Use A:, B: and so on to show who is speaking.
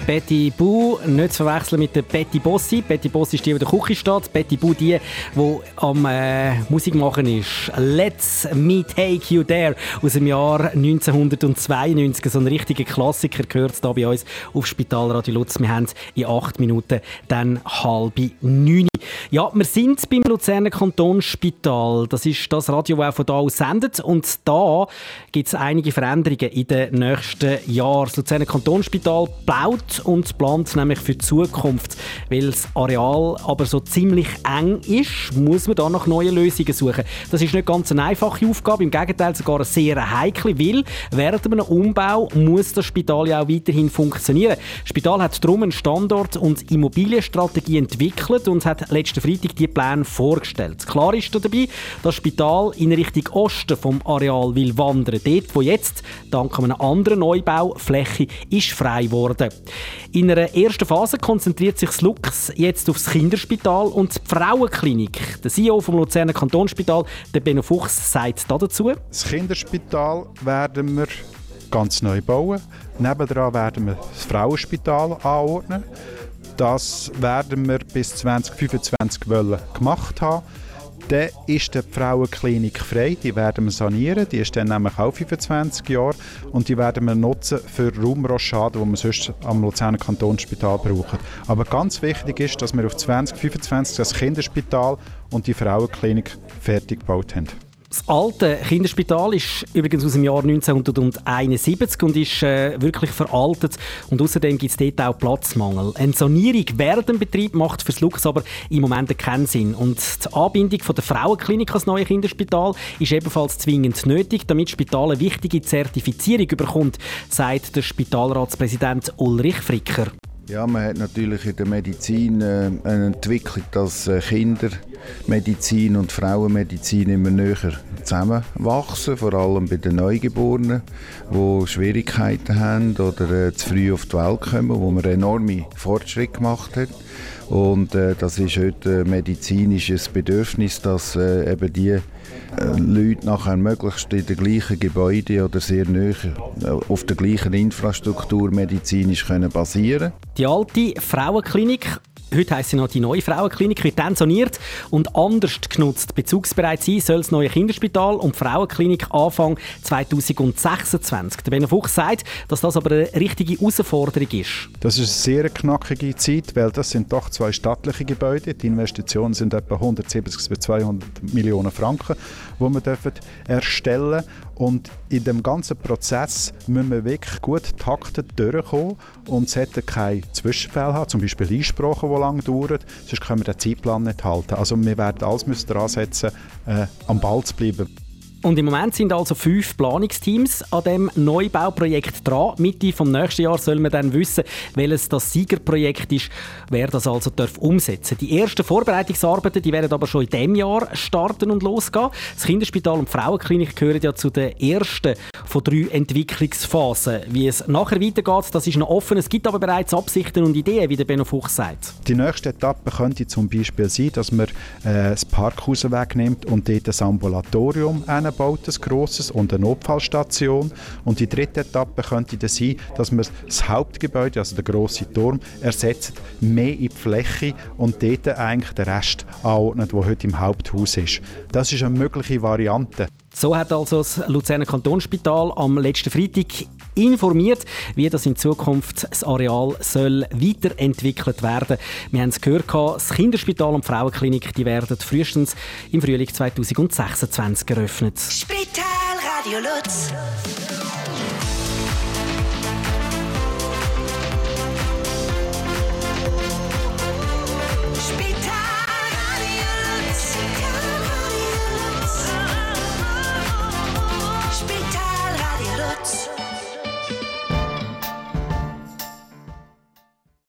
A: Betty Boo, nicht zu verwechseln mit der Betty Bossi. Betty Bossi ist die, die in der Küche steht. Betty Boo die am Musik machen ist. «Let's Me Take You There» aus dem Jahr 1992. So ein richtiger Klassiker gehört hier bei uns auf Spitalradio Lutz. Wir haben in 8 Minuten dann 8:30. Ja, wir sind beim Luzerner Kantonsspital. Das ist das Radio, das auch von da aus sendet. Und da gibt es einige Veränderungen in den nächsten Jahren. Das Luzerner Kantonsspital baut und plant nämlich für die Zukunft. Weil das Areal aber so ziemlich eng ist, muss man da nach neuen Lösungen suchen. Das ist nicht ganz eine einfache Aufgabe, im Gegenteil sogar eine sehr heikle, weil während einem Umbau muss das Spital ja auch weiterhin funktionieren. Das Spital hat darum eine Standort- und Immobilienstrategie entwickelt und hat letzten Freitag die Pläne vorgestellt. Klar ist dabei, dass das Spital in Richtung Osten vom Areal will wandern. Dort, wo jetzt, dank einem anderen Neubau, Fläche ist frei geworden. In einer ersten Phase konzentriert sich das Lux jetzt auf das Kinderspital und die Frauenklinik. Der CEO vom Luzerner Kantonsspital, der Benno Fuchs, sagt dazu:
B: Das Kinderspital werden wir ganz neu bauen. Nebendran werden wir das Frauenspital anordnen. Das werden wir bis 2025 gemacht haben. Dann ist die Frauenklinik frei, die werden wir sanieren, die ist dann nämlich auch 25 Jahre und die werden wir nutzen für Raumrochade, die wir sonst am Luzerner Kantonsspital brauchen. Aber ganz wichtig ist, dass wir auf 2025 das Kinderspital und die Frauenklinik fertig gebaut haben.
A: Das alte Kinderspital ist übrigens aus dem Jahr 1971 und ist wirklich veraltet. Und außerdem gibt es dort auch Platzmangel. Eine Sanierung während dem Betrieb macht für das Lux aber im Moment keinen Sinn. Und die Anbindung von der Frauenklinik als neue Kinderspital ist ebenfalls zwingend nötig, damit das Spital eine wichtige Zertifizierung bekommt, sagt der Spitalratspräsident Ulrich Fricker.
C: Ja, man hat natürlich in der Medizin eine Entwicklung, dass Kindermedizin und Frauenmedizin immer näher zusammenwachsen, vor allem bei den Neugeborenen, die Schwierigkeiten haben oder zu früh auf die Welt kommen, wo man enorme Fortschritte gemacht hat. Und das ist heute ein medizinisches Bedürfnis, dass eben die Leute nachher möglichst in den gleichen Gebäuden oder sehr nahe auf der gleichen Infrastruktur medizinisch basieren können.
A: Die alte Frauenklinik, heute heisst sie noch die neue Frauenklinik, wird dann saniert und anders genutzt. Bezugsbereit sein soll das neue Kinderspital und die Frauenklinik Anfang 2026. Der Benno Fuchs sagt, dass das aber eine richtige Herausforderung ist.
B: Das ist eine sehr knackige Zeit, weil das sind doch 2 staatliche Gebäude. Die Investitionen sind etwa 170 bis 200 Millionen Franken, die wir erstellen dürfen. Und in dem ganzen Prozess müssen wir wirklich gut taktet durchkommen und sollten keine Zwischenfälle haben, zum Beispiel Einsprachen, die lange dauern, sonst können wir den Zeitplan nicht halten. Also wir werden alles dran setzen, am Ball zu bleiben.
A: Und im Moment sind also 5 Planungsteams an diesem Neubauprojekt dran. Mitte vom nächsten Jahr soll man dann wissen, welches das Siegerprojekt ist, wer das also umsetzen darf. Die ersten Vorbereitungsarbeiten die werden aber schon in diesem Jahr starten und losgehen. Das Kinderspital und die Frauenklinik gehören ja zu den ersten von 3 Entwicklungsphasen. Wie es nachher weitergeht, das ist noch offen. Es gibt aber bereits Absichten und Ideen, wie der Benno Fuchs sagt.
B: Die nächste Etappe könnte zum Beispiel sein, dass man das Parkhaus wegnimmt und dort ein Ambulatorium baut, ein grosses, und eine Notfallstation. Und die dritte Etappe könnte dann sein, dass man das Hauptgebäude, also den grossen Turm, ersetzt, mehr in die Fläche und dort eigentlich den Rest anordnet, der heute im Haupthaus ist. Das ist eine mögliche Variante.
A: So hat also das Luzerner Kantonsspital am letzten Freitag informiert, wie das in Zukunft das Areal soll weiterentwickelt werden. Wir haben es gehört, das Kinderspital und die Frauenklinik die werden frühestens im Frühling 2026 eröffnet.
D: Spital Radio Lutz.